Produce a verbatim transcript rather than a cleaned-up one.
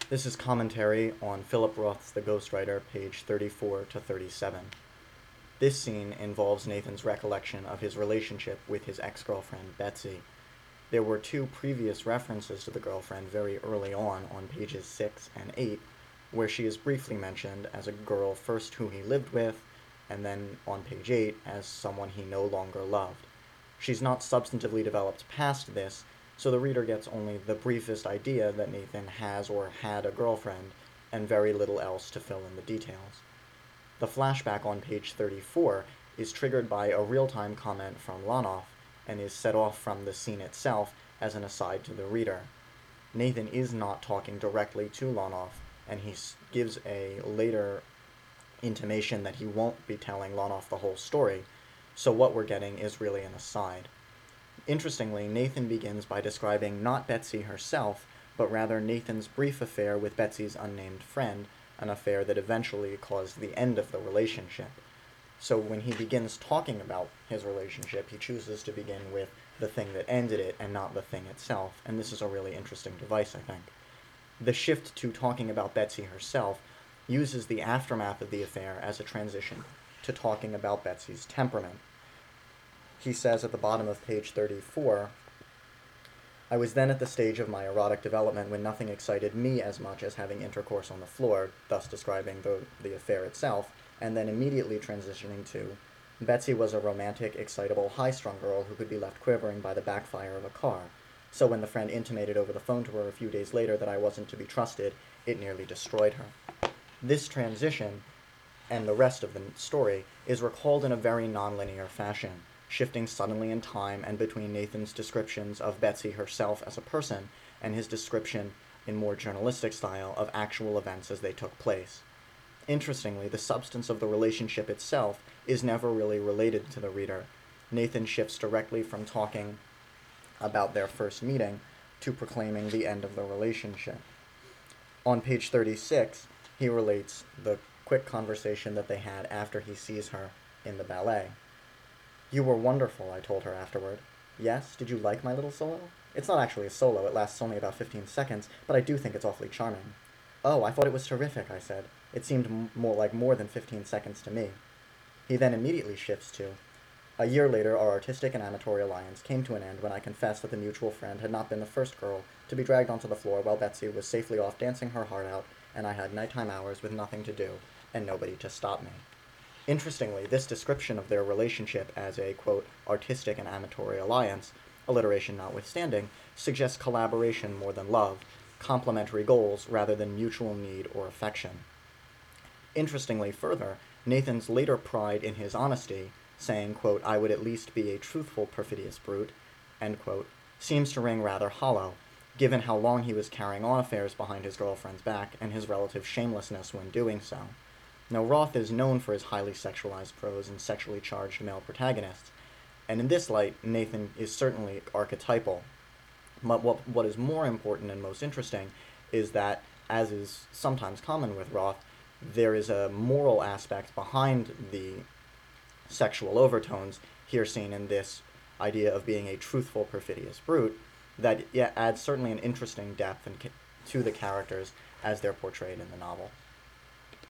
This is commentary on Philip Roth's The Ghostwriter, page thirty-four to thirty-seven. This scene involves Nathan's recollection of his relationship with his ex-girlfriend, Betsy. There were two previous references to the girlfriend very early on, on pages six and eight, where she is briefly mentioned as a girl first who he lived with, and then on page eight as someone he no longer loved. She's not substantively developed past this, so the reader gets only the briefest idea that Nathan has or had a girlfriend, and very little else to fill in the details. The flashback on page thirty-four is triggered by a real-time comment from Lonoff, and is set off from the scene itself as an aside to the reader. Nathan is not talking directly to Lonoff, and he gives a later intimation that he won't be telling Lonoff the whole story, so what we're getting is really an aside. Interestingly, Nathan begins by describing not Betsy herself, but rather Nathan's brief affair with Betsy's unnamed friend, an affair that eventually caused the end of the relationship. So when he begins talking about his relationship, he chooses to begin with the thing that ended it and not the thing itself, and this is a really interesting device, I think. The shift to talking about Betsy herself uses the aftermath of the affair as a transition to talking about Betsy's temperament. He says at the bottom of page thirty-four, "I was then at the stage of my erotic development when nothing excited me as much as having intercourse on the floor," thus describing the, the affair itself, and then immediately transitioning to, "Betsy was a romantic, excitable, high-strung girl who could be left quivering by the backfire of a car. So when the friend intimated over the phone to her a few days later that I wasn't to be trusted, it nearly destroyed her." This transition, and the rest of the story, is recalled in a very nonlinear fashion, shifting suddenly in time and between Nathan's descriptions of Betsy herself as a person and his description, in more journalistic style, of actual events as they took place. Interestingly, the substance of the relationship itself is never really related to the reader. Nathan shifts directly from talking about their first meeting to proclaiming the end of the relationship. On page thirty-six, he relates the quick conversation that they had after he sees her in the ballet. "You were wonderful," I told her afterward. "Yes? Did you like my little solo?" "It's not actually a solo, it lasts only about fifteen seconds, but I do think it's awfully charming." "Oh, I thought it was terrific," I said. "It seemed m- more like more than fifteen seconds to me." He then immediately shifts to, "A year later, our artistic and amatory alliance came to an end when I confessed that the mutual friend had not been the first girl to be dragged onto the floor while Betsy was safely off dancing her heart out, and I had nighttime hours with nothing to do, and nobody to stop me." Interestingly, this description of their relationship as a, quote, "artistic and amatory alliance," alliteration notwithstanding, suggests collaboration more than love, complementary goals rather than mutual need or affection. Interestingly, further, Nathan's later pride in his honesty, saying, quote, "I would at least be a truthful, perfidious brute," end quote, seems to ring rather hollow, given how long he was carrying on affairs behind his girlfriend's back and his relative shamelessness when doing so. Now, Roth is known for his highly sexualized prose and sexually charged male protagonists, and in this light, Nathan is certainly archetypal. But what, what is more important and most interesting is that, as is sometimes common with Roth, there is a moral aspect behind the sexual overtones here seen in this idea of being a truthful, perfidious brute that yeah, adds certainly an interesting depth and ca- to the characters as they're portrayed in the novel.